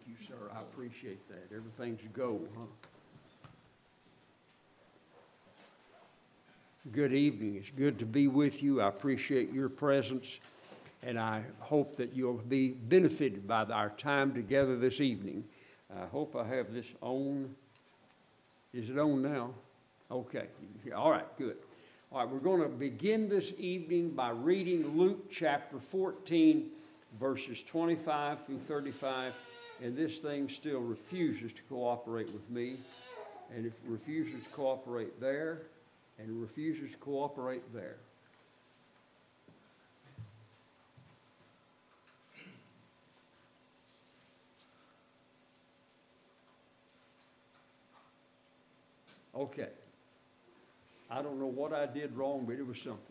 you, sir. I appreciate that. Everything's a go, huh? Good evening. It's good to be with you. I appreciate your presence, and I hope that you'll be benefited by our time together this evening. I hope I have this on. Is it on now? Okay. All right, good. All right, we're going to begin this evening by reading Luke chapter 14, verses 25 through 35. And this thing still refuses to cooperate with me. And it refuses to cooperate there, and it refuses to cooperate there. Okay. I don't know what I did wrong, but it was something.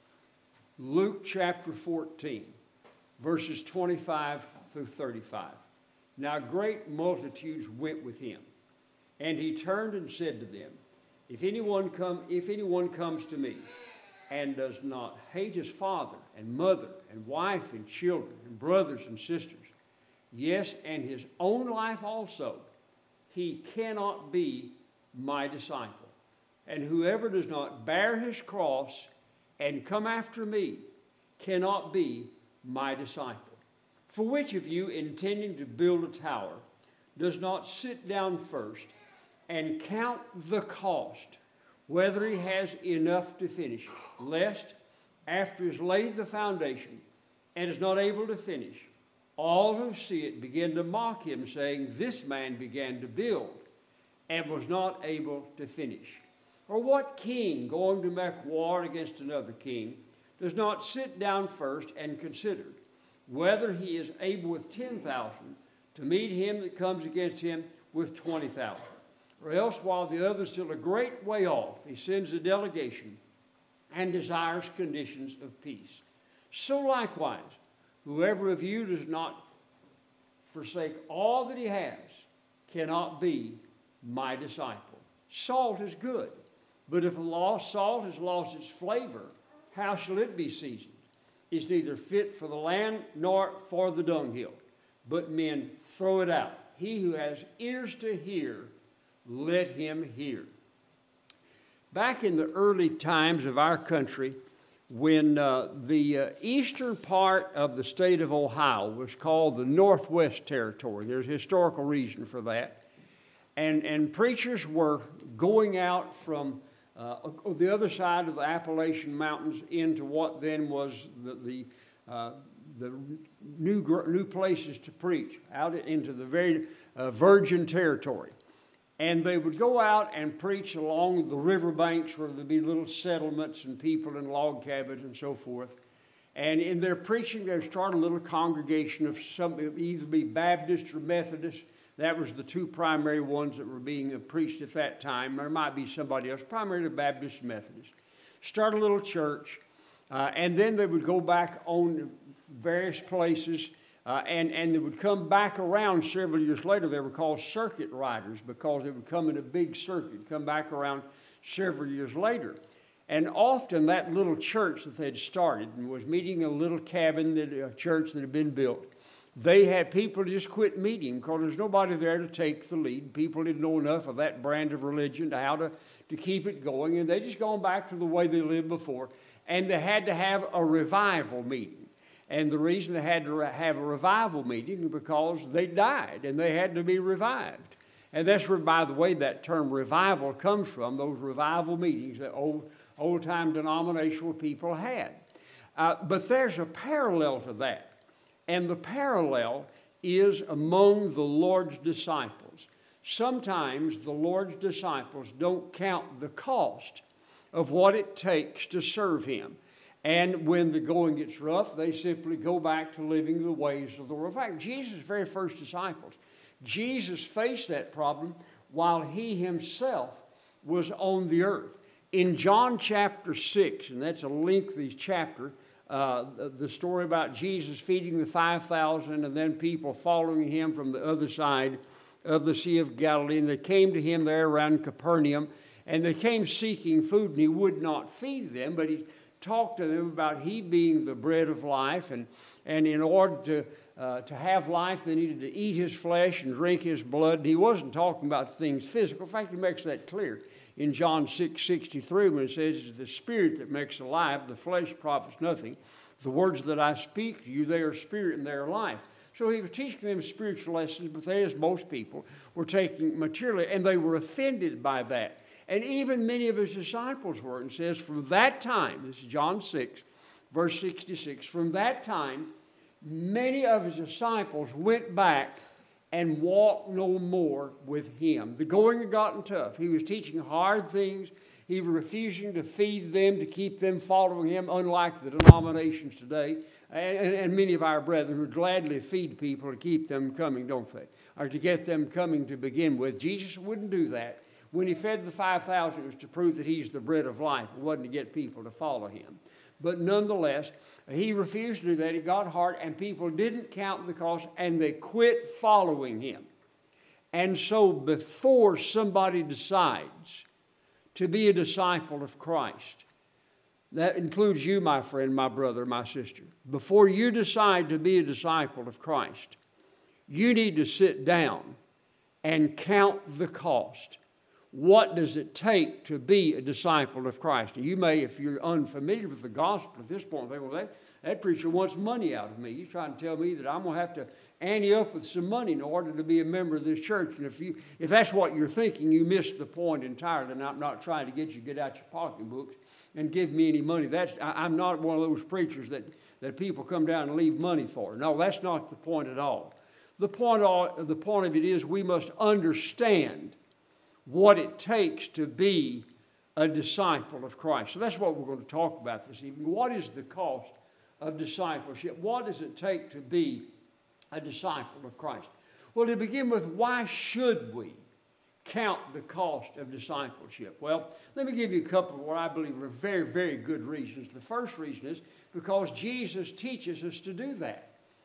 Luke chapter 14, verses 25 through 35. Now great multitudes went with him, and he turned and said to them, If anyone comes to me and does not hate his father and mother and wife and children and brothers and sisters, yes, and his own life also, he cannot be my disciple. And whoever does not bear his cross and come after me cannot be my disciple. For which of you, intending to build a tower, does not sit down first and count the cost, whether he has enough to finish it, lest, after he has laid the foundation and is not able to finish, all who see it begin to mock him, saying, This man began to build and was not able to finish. Or what king, going to make war against another king, does not sit down first and consider whether he is able with 10,000 to meet him that comes against him with 20,000? Or else, while the other is still a great way off, he sends a delegation and desires conditions of peace. So likewise, whoever of you does not forsake all that he has cannot be my disciple. Salt is good, but if salt has lost its flavor, how shall it be seasoned? It's neither fit for the land nor for the dunghill, but men throw it out. He who has ears to hear, let him hear. Back in the early times of our country, when the eastern part of the state of Ohio was called the Northwest Territory, there's a historical reason for that, and preachers were going out from the other side of the Appalachian Mountains into what then was the new places to preach, out into the very virgin territory. And they would go out and preach along the riverbanks where there'd be little settlements and people in log cabins and so forth. And in their preaching, they would start a little congregation of some, either be Baptist or Methodist. That was the two primary ones that were being preached at that time. There might be somebody else, primarily Baptist and Methodist. Start a little church, and then they would go back on various places, and they would come back around several years later. They were called circuit riders because they would come in a big circuit, come back around several years later. And often that little church that they'd started and was meeting in a little cabin, a church that had been built, they had people just quit meeting because there's nobody there to take the lead. People didn't know enough of that brand of religion to how to keep it going, and they just gone back to the way they lived before. And they had to have a revival meeting. And the reason they had to have a revival meeting is because they died and they had to be revived. And that's where, by the way, that term revival comes from, those revival meetings that old-time denominational people had. But there's a parallel to that. And the parallel is among the Lord's disciples. Sometimes the Lord's disciples don't count the cost of what it takes to serve him. And when the going gets rough, they simply go back to living the ways of the world. In fact, Jesus' very first disciples, Jesus faced that problem while he himself was on the earth. In John chapter 6, and that's a lengthy chapter, the story about Jesus feeding the 5,000 and then people following him from the other side of the Sea of Galilee. And they came to him there around Capernaum, and they came seeking food, and he would not feed them, but he talked to them about he being the bread of life, and in order to to have life, they needed to eat his flesh and drink his blood. And he wasn't talking about things physical. In fact, he makes that clear in John 6:63 when it says, it's the spirit that makes alive, the flesh profits nothing. The words that I speak to you, they are spirit and they are life. So he was teaching them spiritual lessons, but they, as most people, were taking materially, and they were offended by that. And even many of his disciples were. And it says, from that time, this is John 6, verse 66, from that time, many of his disciples went back and walked no more with him. The going had gotten tough. He was teaching hard things. He was refusing to feed them, to keep them following him, unlike the denominations today. And many of our brethren who gladly feed people to keep them coming, don't they? Or to get them coming to begin with. Jesus wouldn't do that. When he fed the 5,000, it was to prove that he's the bread of life. It wasn't to get people to follow him. But nonetheless, he refused to do that. It got hard, and people didn't count the cost, and they quit following him. And so before somebody decides to be a disciple of Christ, that includes you, my friend, my brother, my sister. Before you decide to be a disciple of Christ, you need to sit down and count the cost. What does it take to be a disciple of Christ? You may, if you're unfamiliar with the gospel at this point, think, well, that preacher wants money out of me. He's trying to tell me that I'm going to have to ante up with some money in order to be a member of this church. And if that's what you're thinking, you miss the point entirely. And I'm not trying to get out your pocketbooks and give me any money. I'm not one of those preachers that people come down and leave money for. No, that's not the point at all. The point of it is we must understand what it takes to be a disciple of Christ. So that's what we're going to talk about this evening. What is the cost of discipleship? What does it take to be a disciple of Christ? Well, to begin with, why should we count the cost of discipleship? Well, let me give you a couple of what I believe are very, very good reasons. The first reason is because Jesus teaches us to do that.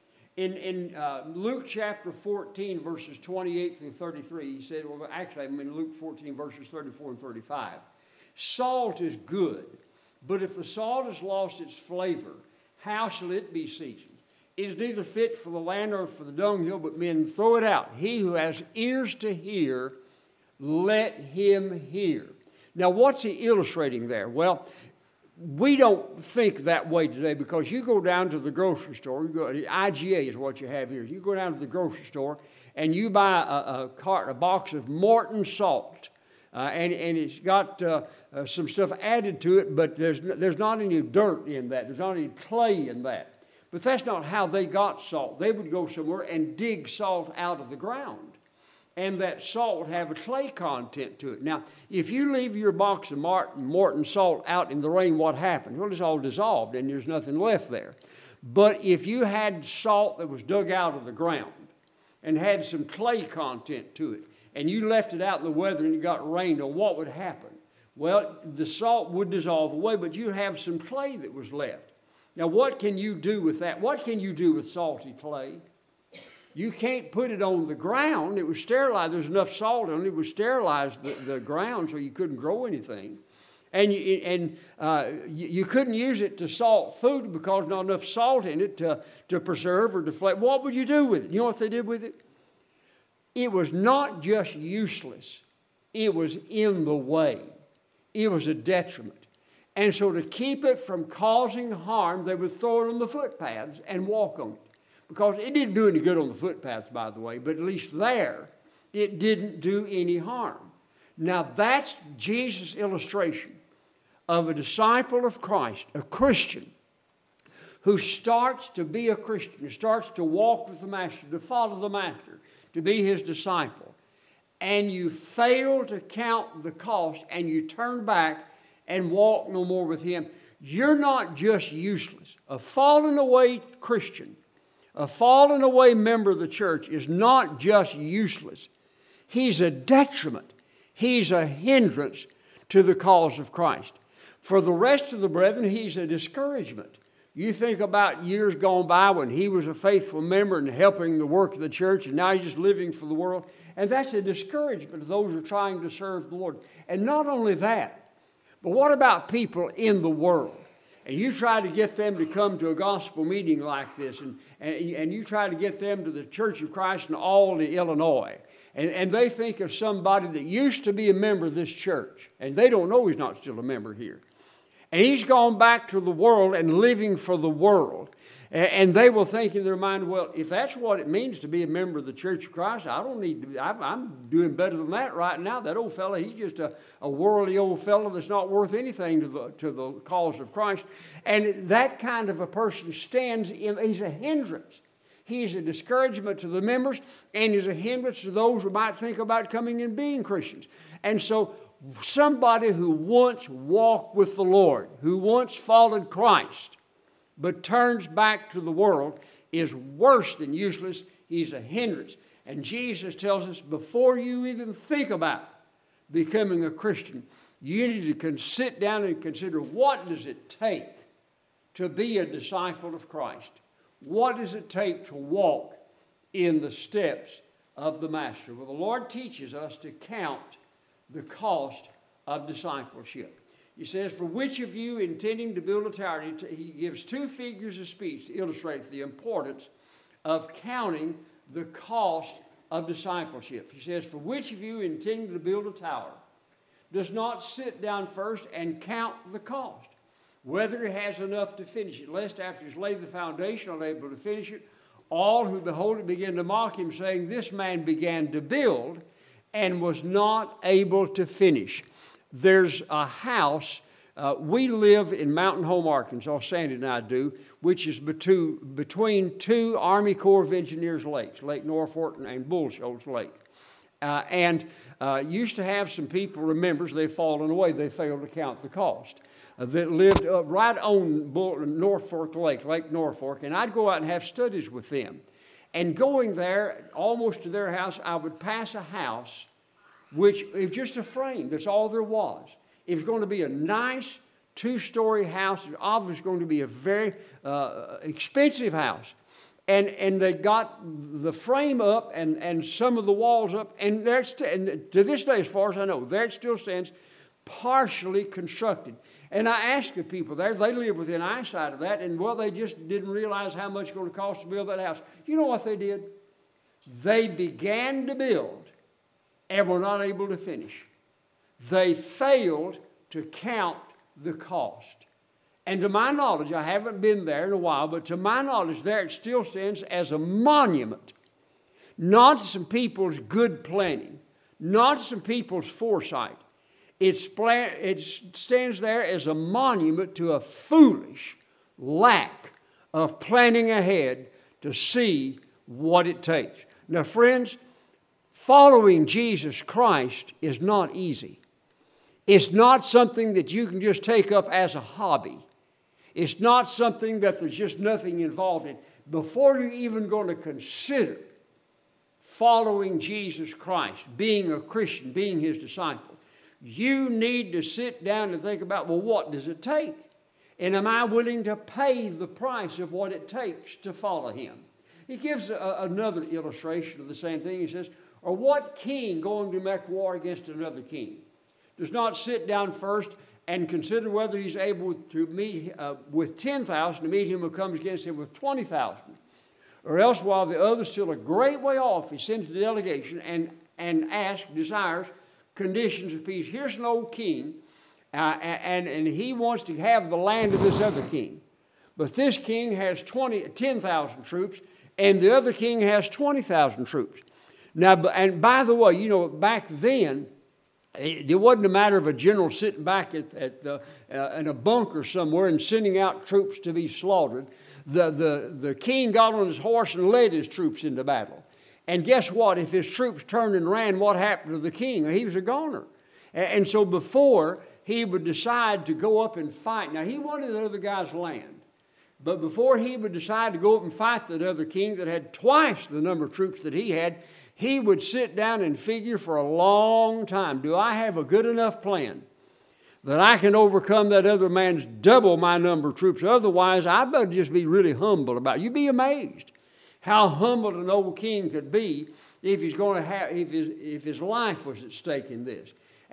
In Luke chapter 14, verses 28 through 33, he said, well, actually, I'm in Luke 14, verses 34 and 35. Salt is good, but if the salt has lost its flavor, how shall it be seasoned? It is neither fit for the land nor for the dunghill, but men throw it out. He who has ears to hear, let him hear. Now, what's he illustrating there? Well, we don't think that way today because you go down to the grocery store, IGA is what you have here. You go down to the grocery store and you buy a box of Morton salt. And it's got some stuff added to it, but there's not any dirt in that. There's not any clay in that. But that's not how they got salt. They would go somewhere and dig salt out of the ground. And that salt would have a clay content to it. Now, if you leave your box of Morton salt out in the rain, what happens? Well, it's all dissolved and there's nothing left there. But if you had salt that was dug out of the ground and had some clay content to it, and you left it out in the weather and it got rained on, what would happen? Well, the salt would dissolve away, but you'd have some clay that was left. Now, what can you do with that? What can you do with salty clay? You can't put it on the ground. It was sterilized. There's enough salt on it. It would sterilize the ground so you couldn't grow anything. And you couldn't use it to salt food because not enough salt in it to preserve or deflate. What would you do with it? You know what they did with it? It was not just useless. It was in the way. It was a detriment. And so to keep it from causing harm, they would throw it on the footpaths and walk on it. Because it didn't do any good on the footpaths, by the way, but at least there, it didn't do any harm. Now, that's Jesus' illustration of a disciple of Christ, a Christian, who starts to be a Christian, who starts to walk with the Master, to follow the Master, to be his disciple. And you fail to count the cost, and you turn back and walk no more with him. You're not just useless. A fallen away Christian, a fallen away member of the church is not just useless. He's a detriment. He's a hindrance to the cause of Christ. For the rest of the brethren, he's a discouragement. You think about years gone by when he was a faithful member and helping the work of the church, and now he's just living for the world. And that's a discouragement to those who are trying to serve the Lord. And not only that, but what about people in the world? and you try to get them to come to a gospel meeting like this, and you try to get them to the Church of Christ in Aldi, Illinois, and they think of somebody that used to be a member of this church, and they don't know he's not still a member here. And he's gone back to the world and living for the world. And they will think in their mind, well, if that's what it means to be a member of the Church of Christ, I don't need to, I'm doing better than that right now. That old fellow, he's just a worldly old fellow that's not worth anything to the cause of Christ. And that kind of a person he's a hindrance. He's a discouragement to the members, and he's a hindrance to those who might think about coming and being Christians. And so somebody who once walked with the Lord, who once followed Christ, but turns back to the world, is worse than useless. He's a hindrance. And Jesus tells us, before you even think about becoming a Christian, you need to sit down and consider, what does it take to be a disciple of Christ? What does it take to walk in the steps of the Master? Well, the Lord teaches us to count the cost of discipleship. He says, for which of you intending to build a tower, he gives two figures of speech to illustrate the importance of counting the cost of discipleship. He says, for which of you intending to build a tower does not sit down first and count the cost, whether he has enough to finish it, lest after he's laid the foundation unable to finish it, all who behold it begin to mock him, saying, this man began to build and was not able to finish. There's a house, we live in Mountain Home, Arkansas, Sandy and I do, which is between two Army Corps of Engineers lakes, Lake Norfolk and Bull Shoals Lake. And used to have some people, members, they've fallen away, they failed to count the cost, that lived right on Norfolk Lake, Lake Norfolk, and I'd go out and have studies with them. And going there, almost to their house, I would pass a house which is just a frame. That's all there was. It was going to be a nice two-story house. It was obviously going to be a very expensive house. And they got the frame up and some of the walls up. And to this day, as far as I know, there it still stands, partially constructed. And I asked the people there, they live within eyesight of that, and well, they just didn't realize how much it's going to cost to build that house. You know what they did? They began to build and were not able to finish. They failed to count the cost. And to my knowledge, I haven't been there in a while, but to my knowledge, there it still stands as a monument, not some people's good planning, not some people's foresight. It stands there as a monument to a foolish lack of planning ahead to see what it takes. Now, friends, following Jesus Christ is not easy. It's not something that you can just take up as a hobby. It's not something that there's just nothing involved in. Before you're even going to consider following Jesus Christ, being a Christian, being His disciple, you need to sit down and think about, well, what does it take? And am I willing to pay the price of what it takes to follow Him? He gives another illustration of the same thing. He says, or what king going to make war against another king does not sit down first and consider whether he's able to meet with 10,000 to meet him who comes against him with 20,000? Or else, while the other's still a great way off, he sends a delegation and desires conditions of peace. Here's an old king, and he wants to have the land of this other king. But this king has 10,000 troops, and the other king has 20,000 troops. Now, and by the way, you know, back then, it wasn't a matter of a general sitting back in a bunker somewhere and sending out troops to be slaughtered. The king got on his horse and led his troops into battle. And guess what? If his troops turned and ran, what happened to the king? He was a goner. And so before he would decide to go up and fight, now he wanted the other guy's land. But before he would decide to go up and fight that other king that had twice the number of troops that he had, he would sit down and figure for a long time, do I have a good enough plan that I can overcome that other man's double my number of troops? Otherwise, I better just be really humble about it. You'd be amazed how humble an old king could be if he's going to have, if his life was at stake in this.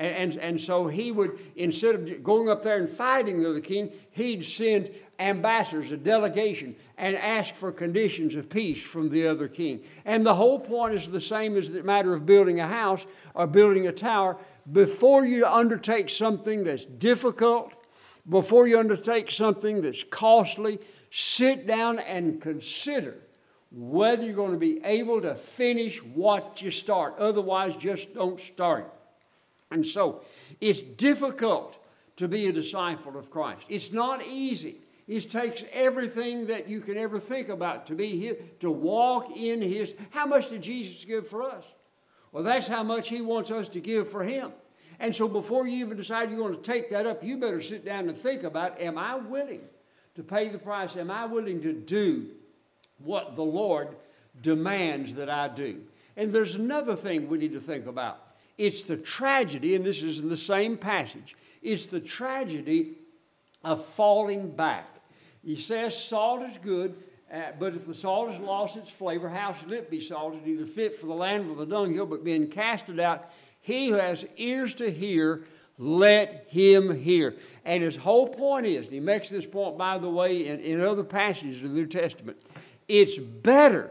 And so he would, instead of going up there and fighting the other king, he'd send ambassadors, a delegation, and ask for conditions of peace from the other king. And the whole point is the same as the matter of building a house or building a tower. Before you undertake something that's difficult, before you undertake something that's costly, sit down and consider whether you're going to be able to finish what you start. Otherwise, just don't start it. And so, it's difficult to be a disciple of Christ. It's not easy. It takes everything that you can ever think about to be here, to walk in His. How much did Jesus give for us? Well, that's how much He wants us to give for Him. And so before you even decide you're going to take that up, you better sit down and think about, am I willing to pay the price? Am I willing to do what the Lord demands that I do? And there's another thing we need to think about. It's the tragedy, and this is in the same passage, it's the tragedy of falling back. He says salt is good, but if the salt has lost its flavor, how should it be salted? Neither fit for the land or the dunghill, but being casted out. He who has ears to hear, let him hear. And his whole point is, and he makes this point, by the way, in other passages of the New Testament, it's better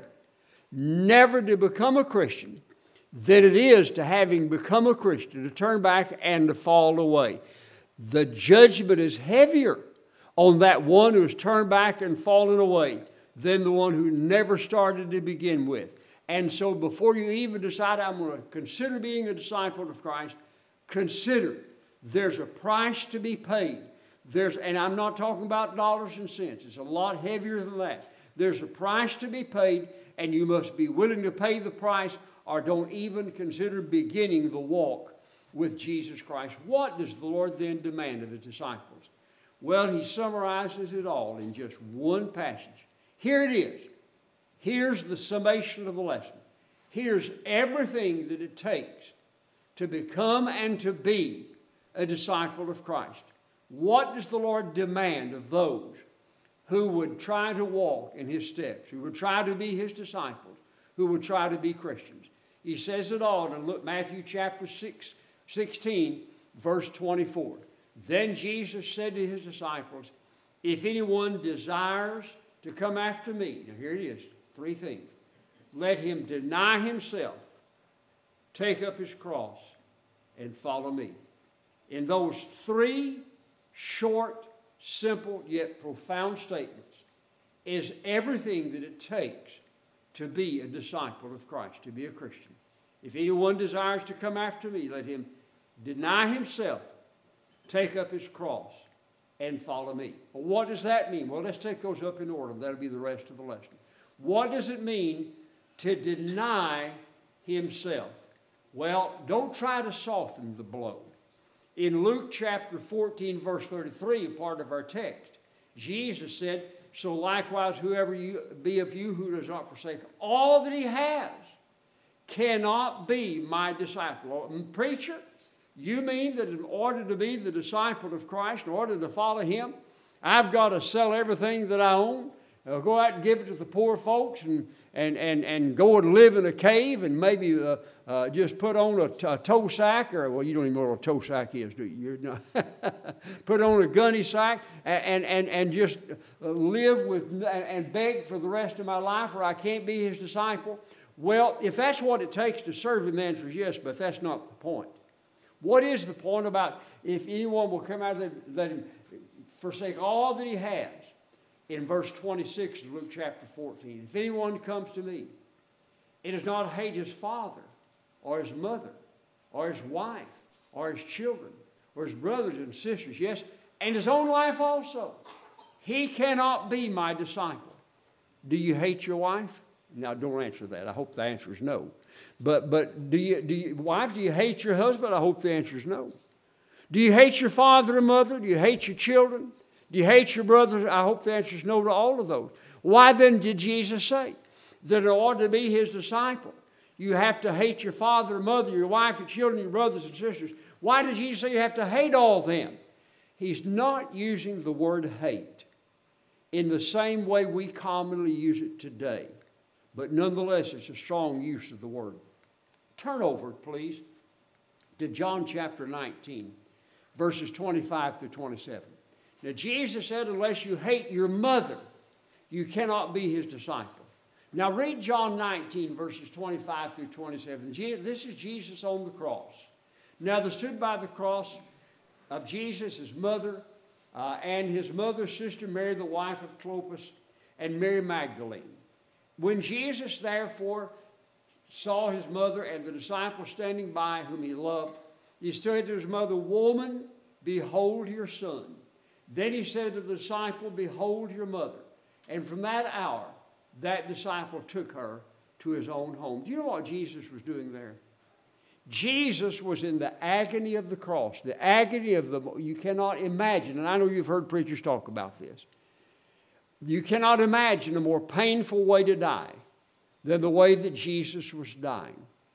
never to become a Christian than it is to, having become a Christian, to turn back and to fall away. The judgment is heavier on that one who has turned back and fallen away than the one who never started to begin with. And so before you even decide, I'm going to consider being a disciple of Christ, consider there's a price to be paid. And I'm not talking about dollars and cents. It's a lot heavier than that. There's a price to be paid, and you must be willing to pay the price, or don't even consider beginning the walk with Jesus Christ. What does the Lord then demand of His disciples? Well, He summarizes it all in just one passage. Here it is. Here's the summation of the lesson. Here's everything that it takes to become and to be a disciple of Christ. What does the Lord demand of those who would try to walk in His steps, who would try to be His disciples, who would try to be Christians? He says it all in Matthew chapter 16, verse 24. Then Jesus said to His disciples, if anyone desires to come after me, now here it is, 3 things. Let him deny himself, take up his cross, and follow me. In those 3 short, simple, yet profound statements is everything that it takes to be a disciple of Christ, to be a Christian. If anyone desires to come after me, let him deny himself, take up his cross, and follow me. Well, what does that mean? Well, let's take those up in order. That'll be the rest of the lesson. What does it mean to deny himself? Well, don't try to soften the blow. In Luke chapter 14, verse 33, a part of our text, Jesus said, so likewise, whoever you be of you who does not forsake all that he has cannot be my disciple. Preacher, you mean that in order to be the disciple of Christ, in order to follow Him, I've got to sell everything that I own, go out and give it to the poor folks, and go and live in a cave, and maybe just put on a toe sack, or, well, you don't even know what a toe sack is, do you? You're not put on a gunny sack and just live with and beg for the rest of my life, or I can't be His disciple? Well, if that's what it takes to serve Him, the answer is yes, but that's not the point. What is the point about if anyone will come out and let him forsake all that he has? In verse 26 of Luke chapter 14, if anyone comes to me, it does not hate his father or his mother or his wife or his children or his brothers and sisters, yes, and his own life also, he cannot be my disciple. Do you hate your wife? Now, don't answer that. I hope the answer is no. But do you, wife, do you hate your husband? I hope the answer is no. Do you hate your father and mother? Do you hate your children? Do you hate your brothers? I hope the answer is no to all of those. Why then did Jesus say that in order to be His disciple, you have to hate your father and mother, your wife, your children, your brothers and sisters? Why did Jesus say you have to hate all of them? He's not using the word hate in the same way we commonly use it today. But nonetheless, it's a strong use of the word. Turn over, please, to John chapter 19, verses 25 through 27. Now, Jesus said, unless you hate your mother, you cannot be his disciple. Now, read John 19, verses 25 through 27. This is Jesus on the cross. Now, there stood by the cross of Jesus his mother and his mother's sister Mary, the wife of Clopas, and Mary Magdalene. When Jesus, therefore, saw his mother and the disciple standing by whom he loved, he said to his mother, Woman, behold your son. Then he said to the disciple, Behold your mother. And from that hour, that disciple took her to his own home. Do you know what Jesus was doing there? Jesus was in the agony of the cross, the agony of the, you cannot imagine, and I know you've heard preachers talk about this. You cannot imagine a more painful way to die than the way that Jesus was dying.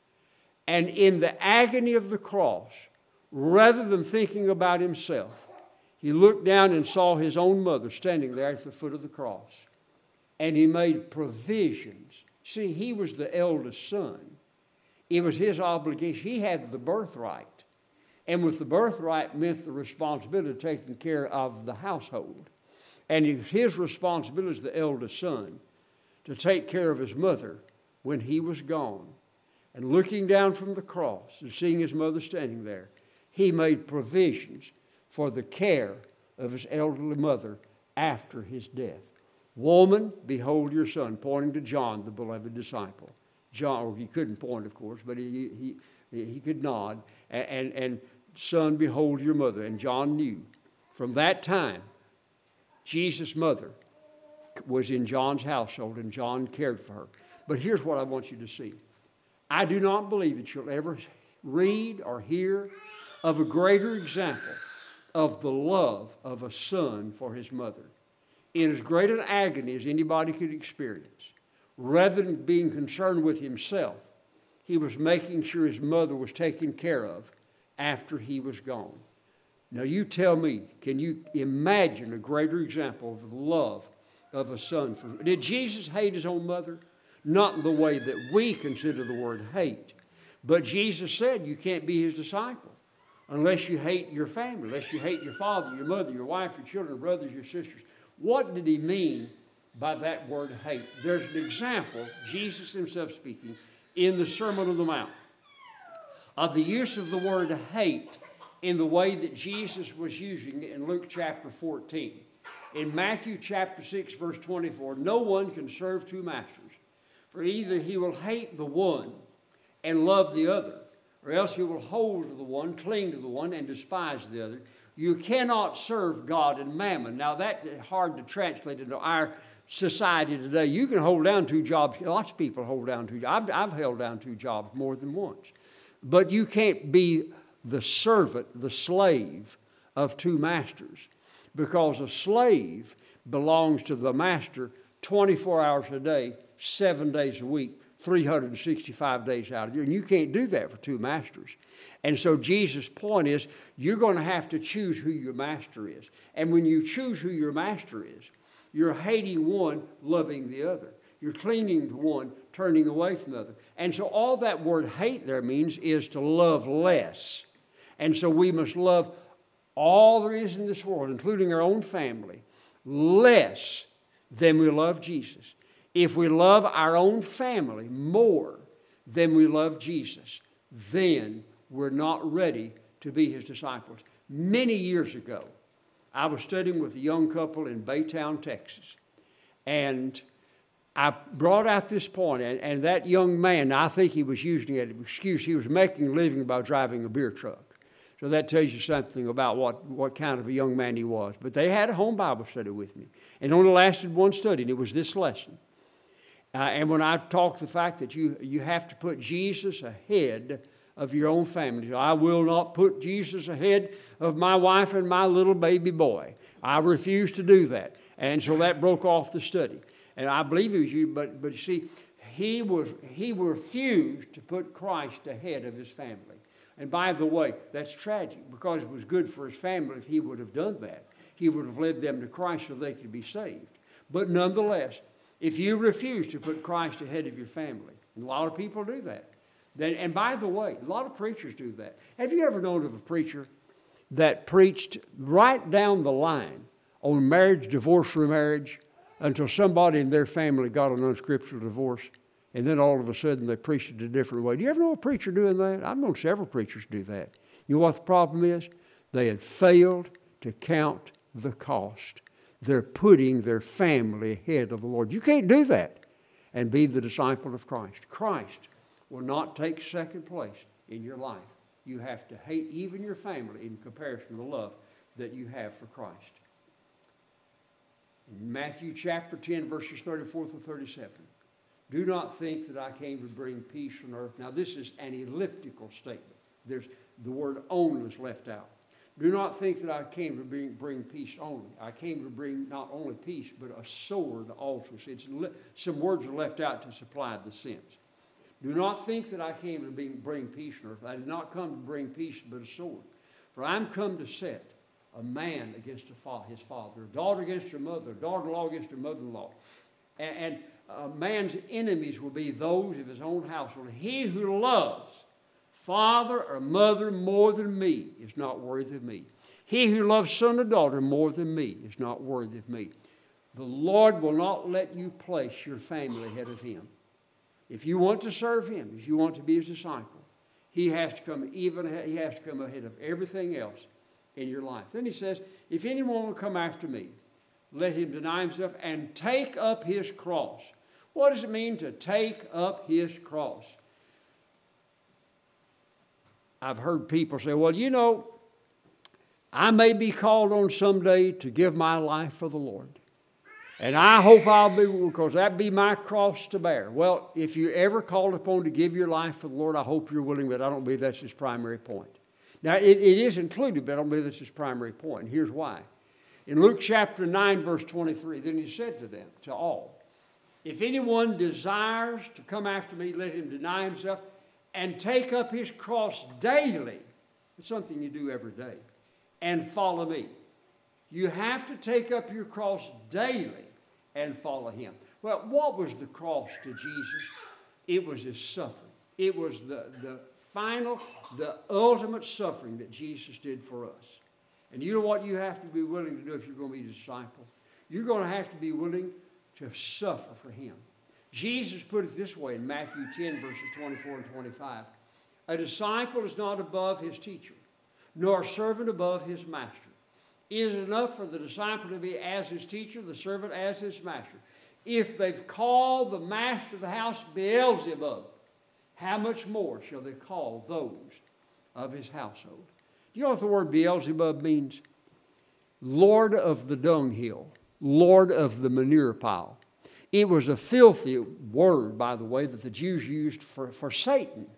And in the agony of the cross, rather than thinking about himself, he looked down and saw his own mother standing there at the foot of the cross. And he made provisions. See, he was the eldest son. It was his obligation. He had the birthright. And with the birthright meant the responsibility of taking care of the household. And it was his responsibility as the eldest son to take care of his mother when he was gone. And looking down from the cross and seeing his mother standing there, he made provisions for the care of his elderly mother after his death. Woman, behold your son, pointing to John, the beloved disciple. John, or he couldn't point, of course, but he could nod. And son, behold your mother. And John knew. From that time, Jesus' mother was in John's household, and John cared for her. But here's what I want you to see. I do not believe that you'll ever read or hear of a greater example of the love of a son for his mother. In as great an agony as anybody could experience, rather than being concerned with himself, he was making sure his mother was taken care of after he was gone. Now you tell me, can you imagine a greater example of the love of a son? Did Jesus hate his own mother? Not in the way that we consider the word hate. But Jesus said you can't be his disciple unless you hate your family, unless you hate your father, your mother, your wife, your children, brothers, your sisters. What did he mean by that word hate? There's an example, Jesus himself speaking, in the Sermon on the Mount, of the use of the word hate in the way that Jesus was using it in Luke chapter 14. In Matthew chapter 6, verse 24, no one can serve two masters, for either he will hate the one and love the other, or else he will hold to the one, cling to the one, and despise the other. You cannot serve God and mammon. Now, that's hard to translate into our society today. You can hold down two jobs. Lots of people hold down two jobs. I've held down two jobs more than once. But you can't be the servant, the slave of two masters, because a slave belongs to the master 24 hours a day, 7 days a week, 365 days out of the year. And you can't do that for two masters. And so Jesus' point is, you're going to have to choose who your master is. And when you choose who your master is, you're hating one, loving the other. You're clinging to one, turning away from the other. And so all that word hate there means is to love less. And so we must love all there is in this world, including our own family, less than we love Jesus. If we love our own family more than we love Jesus, then we're not ready to be his disciples. Many years ago, I was studying with a young couple in Baytown, Texas. And I brought out this point, and that young man, I think he was using it as an excuse. He was making a living by driving a beer truck. So that tells you something about what kind of a young man he was. But they had a home Bible study with me. And it only lasted one study, and it was this lesson. And when I talked the fact that you have to put Jesus ahead of your own family. I will not put Jesus ahead of my wife and my little baby boy. I refuse to do that. And so that broke off the study. And I believe it was you, but you see, he refused to put Christ ahead of his family. And by the way, that's tragic, because it was good for his family if he would have done that. He would have led them to Christ so they could be saved. But nonetheless, if you refuse to put Christ ahead of your family, and a lot of people do that, Then, and by the way, a lot of preachers do that. Have you ever known of a preacher that preached right down the line on marriage, divorce, remarriage, until somebody in their family got an unscriptural divorce, and then all of a sudden they preached it a different way? Do you ever know a preacher doing that? I've known several preachers do that. You know what the problem is? They had failed to count the cost. They're putting their family ahead of the Lord. You can't do that and be the disciple of Christ. Christ will not take second place in your life. You have to hate even your family in comparison to the love that you have for Christ. In Matthew chapter 10, verses 34 through 37. Do not think that I came to bring peace on earth. Now this is an elliptical statement. There's the word only is left out. Do not think that I came to bring peace only. I came to bring not only peace, but a sword also. So some words are left out to supply the sense. Do not think that I came to bring peace on earth. I did not come to bring peace, but a sword. For I am come to set a man against his father, a daughter against her mother, a daughter-in-law against her mother-in-law. And a man's enemies will be those of his own household. He who loves father or mother more than me is not worthy of me. He who loves son or daughter more than me is not worthy of me. The Lord will not let you place your family ahead of Him. If you want to serve Him, if you want to be His disciple, He has to come ahead of everything else in your life. Then He says, if anyone will come after me, let him deny himself and take up his cross. What does it mean to take up his cross? I've heard people say, well, you know, I may be called on someday to give my life for the Lord. And I hope I'll be, because that'd be my cross to bear. Well, if you're ever called upon to give your life for the Lord, I hope you're willing, but I don't believe that's His primary point. Now, it is included, but I don't believe that's His primary point. And here's why. In Luke chapter 9, verse 23, then He said to them, to all, if anyone desires to come after me, let him deny himself and take up his cross daily. It's something you do every day. And follow me. You have to take up your cross daily and follow Him. Well, what was the cross to Jesus? It was His suffering. It was the final, the ultimate suffering that Jesus did for us. And you know what you have to be willing to do if you're going to be a disciple? You're going to have to be willing to suffer for Him. Jesus put it this way in Matthew 10, verses 24 and 25. A disciple is not above his teacher, nor a servant above his master. Is it enough for the disciple to be as his teacher, the servant as his master? If they've called the master of the house Beelzebub, how much more shall they call those of his household? Do you know what the word Beelzebub means? Lord of the dunghill, Lord of the manure pile. It was a filthy word, by the way, that the Jews used for Satan.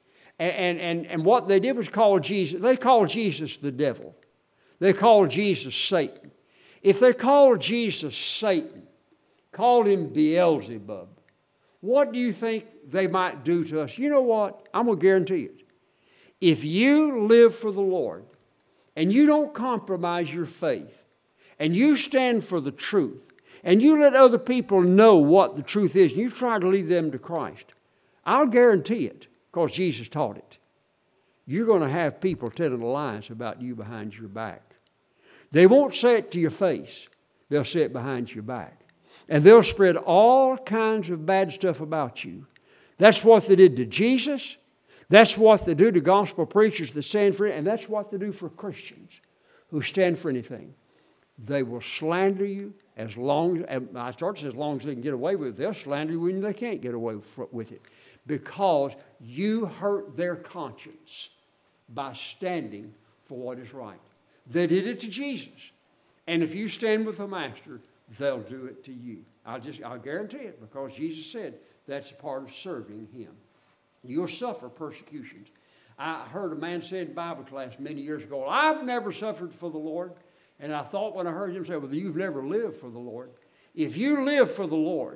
And what they did was call Jesus, they called Jesus the devil. They called Jesus Satan. If they called Jesus Satan, called Him Beelzebub, what do you think they might do to us? You know what? I'm going to guarantee it. If you live for the Lord and you don't compromise your faith and you stand for the truth and you let other people know what the truth is and you try to lead them to Christ, I'll guarantee it because Jesus taught it. You're going to have people telling lies about you behind your back. They won't say it to your face. They'll say it behind your back. And they'll spread all kinds of bad stuff about you. That's what they did to Jesus. That's what they do to gospel preachers that stand for it. And that's what they do for Christians who stand for anything. They will slander you as long as they can get away with it. They'll slander you when they can't get away with it. Because you hurt their conscience by standing for what is right. They did it to Jesus. And if you stand with the Master, they'll do it to you. I'll guarantee it because Jesus said that's a part of serving Him. You'll suffer persecutions. I heard a man say in Bible class many years ago, I've never suffered for the Lord. And I thought when I heard him say, well, you've never lived for the Lord. If you live for the Lord,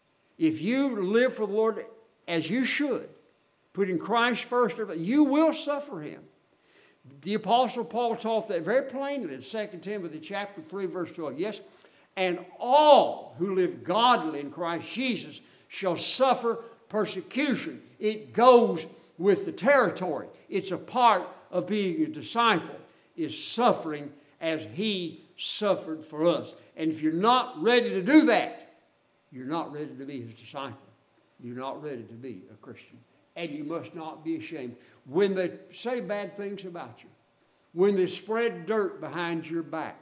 as you should, putting Christ first, you will suffer Him. The Apostle Paul taught that very plainly in 2 Timothy chapter 3, verse 12. Yes, and all who live godly in Christ Jesus shall suffer persecution. It goes with the territory. It's a part of being a disciple, is suffering as He suffered for us. And if you're not ready to do that, you're not ready to be His disciple. You're not ready to be a Christian. And you must not be ashamed. When they say bad things about you, when they spread dirt behind your back,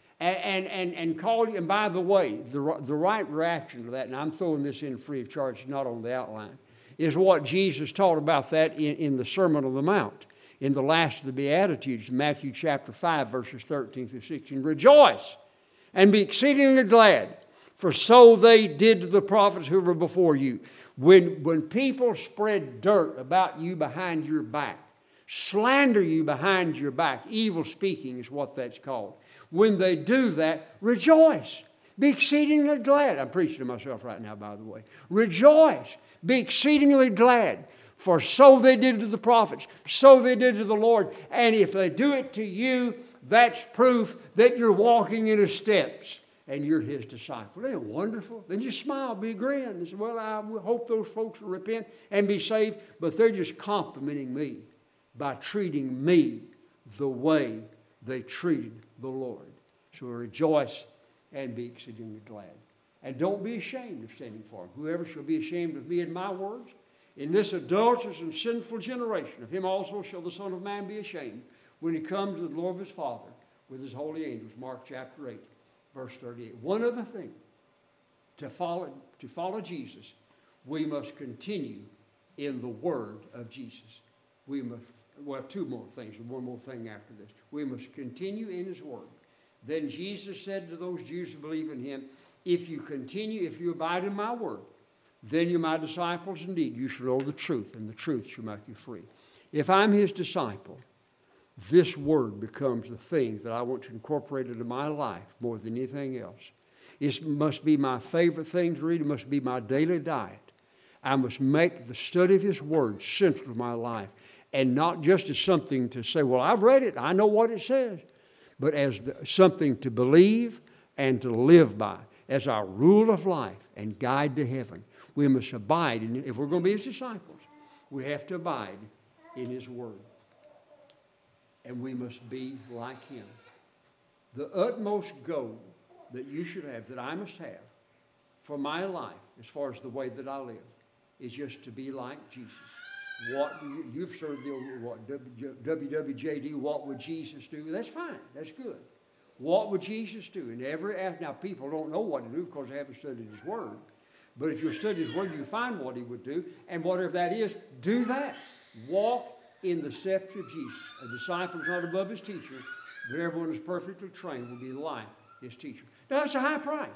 and call you, and by the way, the right reaction to that, and I'm throwing this in free of charge, not on the outline, is what Jesus taught about that in the Sermon on the Mount, in the last of the Beatitudes, Matthew chapter 5, verses 13 through 16. Rejoice and be exceedingly glad, for so they did to the prophets who were before you. When people spread dirt about you behind your back, slander you behind your back, evil speaking is what that's called. When they do that, rejoice. Be exceedingly glad. I'm preaching to myself right now, by the way. Rejoice. Be exceedingly glad. For so they did to the prophets. So they did to the Lord. And if they do it to you, that's proof that you're walking in His steps and you're His disciple. Isn't it wonderful? Then just smile, be a grin. And say, well, I hope those folks will repent and be saved. But they're just complimenting me by treating me the way they treated the Lord. So rejoice and be exceedingly glad. And don't be ashamed of standing for Him. Whoever shall be ashamed of me and my words, in this adulterous and sinful generation, of him also shall the Son of Man be ashamed when He comes to the glory of His Father with His holy angels. Mark chapter 8, verse 38. One other thing. To follow Jesus, we must continue in the Word of Jesus. We must, well, two more things, and one more thing after this. We must continue in His Word. Then Jesus said to those Jews who believe in Him, if you abide in my word, then you're my disciples indeed. You shall know the truth, and the truth shall make you free. If I'm His disciple, this word becomes the thing that I want to incorporate into my life more than anything else. It must be my favorite thing to read. It must be my daily diet. I must make the study of His word central to my life, and not just as something to say, well, I've read it, I know what it says, but as something to believe and to live by, as our rule of life and guide to heaven. We must abide in it. If we're going to be His disciples, we have to abide in His word. And we must be like Him. The utmost goal that you should have, that I must have for my life, as far as the way that I live, is just to be like Jesus. You've served the WWJD, what would Jesus do? That's fine. That's good. What would Jesus do? Now, people don't know what to do because they haven't studied His word. But if you study His word, you find what He would do. And whatever that is, do that. Walk in the steps of Jesus. A disciple is not above his teacher, but everyone is perfectly trained will be like his teacher. Now, that's a high price.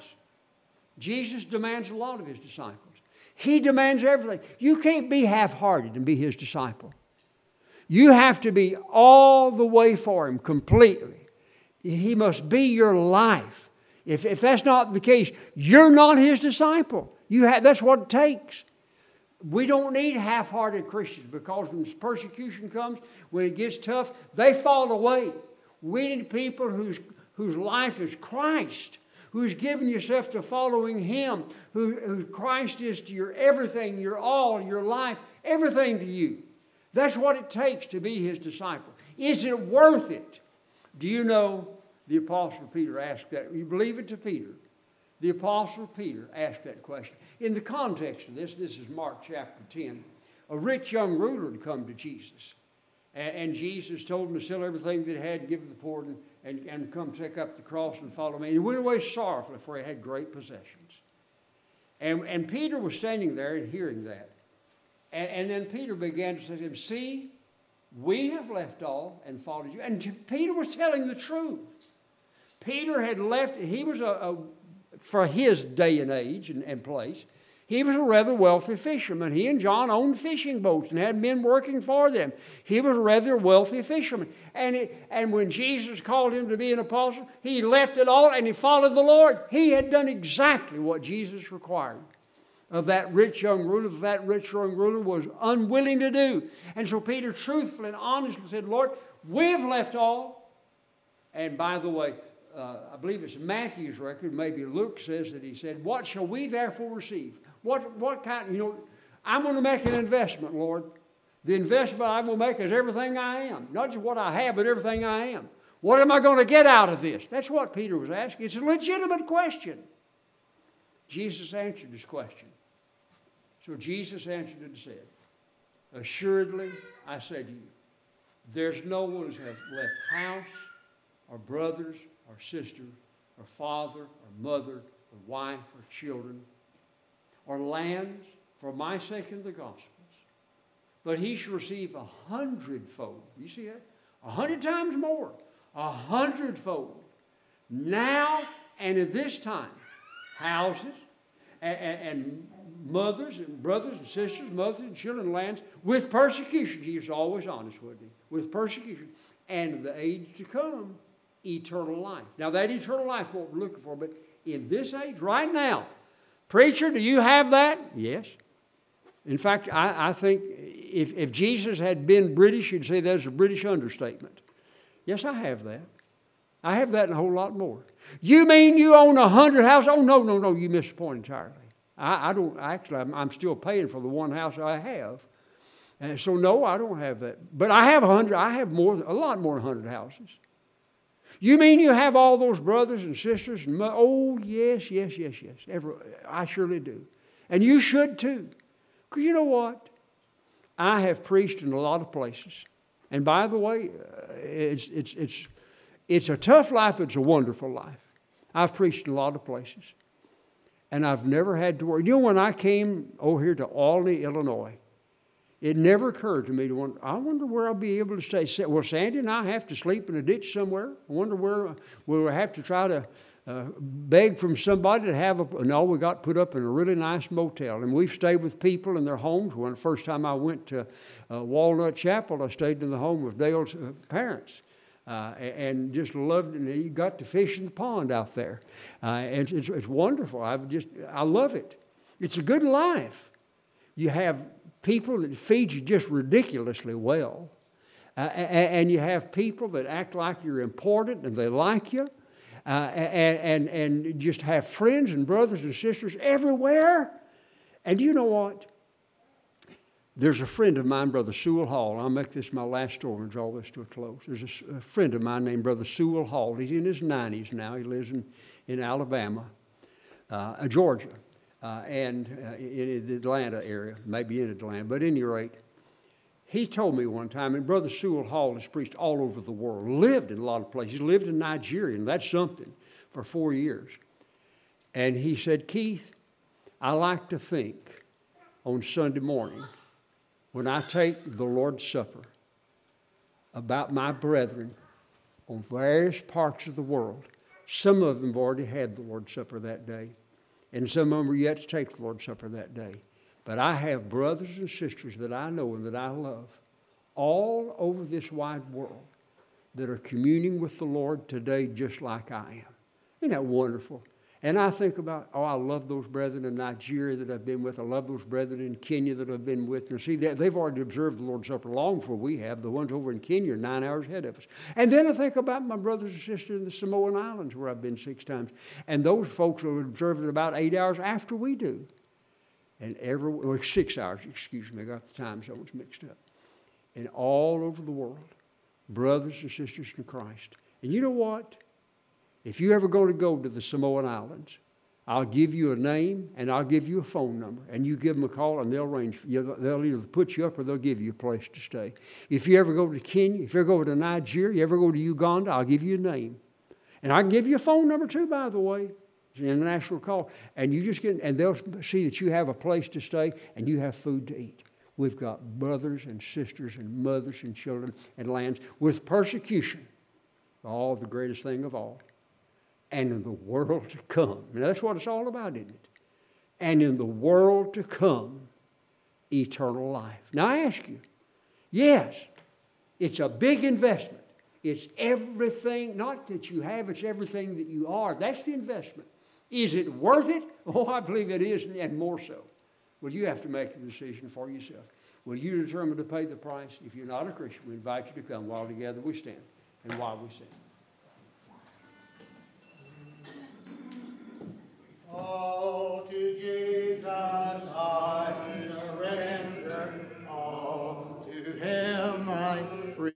Jesus demands a lot of His disciples. He demands everything. You can't be half-hearted and be His disciple. You have to be all the way for Him completely. He must be your life. If that's not the case, you're not His disciple. That's what it takes. We don't need half-hearted Christians, because when persecution comes, when it gets tough, they fall away. We need people whose life is Christ, who's given yourself to following Him, who Christ is to your everything, your all, your life, everything to you. That's what it takes to be His disciple. Is it worth it? Do you know the Apostle Peter asked that? You believe it to Peter. The Apostle Peter asked that question. In the context of this is Mark chapter 10. A rich young ruler had come to Jesus. And Jesus told him to sell everything that he had, give it to the poor, and come take up the cross and follow me. And he went away sorrowfully, for he had great possessions. And Peter was standing there and hearing that. And then Peter began to say to him, see, we have left all and followed you. And Peter was telling the truth. Peter had left, he was for his day and age and place, he was a rather wealthy fisherman. He and John owned fishing boats and had men working for them. He was a rather wealthy fisherman. And when Jesus called him to be an apostle, he left it all and he followed the Lord. He had done exactly what Jesus required of that rich young ruler. That rich young ruler was unwilling to do. And so Peter truthfully and honestly said, Lord, we've left all. And by the way, I believe it's Matthew's record, maybe Luke says that he said, what shall we therefore receive? What kind, I'm going to make an investment, Lord. The investment I will make is everything I am. Not just what I have, but everything I am. What am I going to get out of this? That's what Peter was asking. It's a legitimate question. Jesus answered his question. So Jesus answered and said, assuredly, I say to you, there's no one who has left house or brothers or sisters or father or mother or wife or children or lands for my sake and the gospel's, but he shall receive 100-fold. You see that? 100 times more. 100-fold. Now and at this time, houses and mothers and brothers and sisters, mothers and children, lands, with persecution. Jesus was always honest, wasn't he? With persecution. And the age to come, eternal life. Now that eternal life is what we're looking for, but in this age, right now, preacher, do you have that? Yes. In fact, I think if Jesus had been British, you'd say that's a British understatement. Yes, I have that. I have that and a whole lot more. You mean you own 100 houses? Oh, no, you missed the point entirely. I don't, actually, I'm still paying for the one house I have. And so, no, I don't have that. But I have 100, I have a lot more than 100 houses. You mean you have all those brothers and sisters? Oh, yes. I surely do. And you should too. Because you know what? I have preached in a lot of places. And by the way, it's a tough life. It's a wonderful life. I've preached in a lot of places. And I've never had to worry. You know, when I came over here to Albany, Illinois, it never occurred to me to wonder, I wonder where I'll be able to stay. Well, Sandy and I have to sleep in a ditch somewhere. I wonder where we'll have to try to beg from somebody to have no, we got put up in a really nice motel. And we've stayed with people in their homes. When the first time I went to Walnut Chapel, I stayed in the home of Dale's parents. And just loved it. You got to fish in the pond out there. And it's wonderful. I love it. It's a good life. You have people that feed you just ridiculously well. And you have people that act like you're important and they like you. And just have friends and brothers and sisters everywhere. And you know what? There's a friend of mine, Brother Sewell Hall. I'll make this my last story and draw this to a close. There's a friend of mine named Brother Sewell Hall. He's in his 90s now. He lives in Alabama, Georgia, and in the Atlanta area, maybe in Atlanta. But at any rate, he told me one time, and Brother Sewell Hall has preached all over the world, lived in a lot of places. He lived in Nigeria, and that's something, for 4 years. And he said, Keith, I like to think on Sunday morning, when I take the Lord's Supper, about my brethren on various parts of the world. Some of them have already had the Lord's Supper that day, and some of them are yet to take the Lord's Supper that day. But I have brothers and sisters that I know and that I love all over this wide world that are communing with the Lord today just like I am. Isn't that wonderful? And I think about, I love those brethren in Nigeria that I've been with. I love those brethren in Kenya that I've been with. And see, they've already observed the Lord's Supper long before we have. The ones over in Kenya are 9 hours ahead of us. And then I think about my brothers and sisters in the Samoan Islands where I've been 6 times. And those folks will observe it about 8 hours after we do. And 6 hours, excuse me. I got the time zones mixed up. And all over the world, brothers and sisters in Christ. And you know what? If you're ever going to go to the Samoan Islands, I'll give you a name and I'll give you a phone number. And you give them a call and they'll arrange for you. They'll either put you up or they'll give you a place to stay. If you ever go to Kenya, if you ever go to Nigeria, you ever go to Uganda, I'll give you a name. And I can give you a phone number too, by the way. It's an international call. And you just and they'll see that you have a place to stay and you have food to eat. We've got brothers and sisters and mothers and children and lands with persecution. All the greatest thing of all. And in the world to come. And that's what it's all about, isn't it? And in the world to come, eternal life. Now I ask you, yes, it's a big investment. It's everything, not that you have, it's everything that you are. That's the investment. Is it worth it? Oh, I believe it is, and more so. Well, you have to make the decision for yourself. Will you determine to pay the price? If you're not a Christian, we invite you to come while together we stand and while we sing.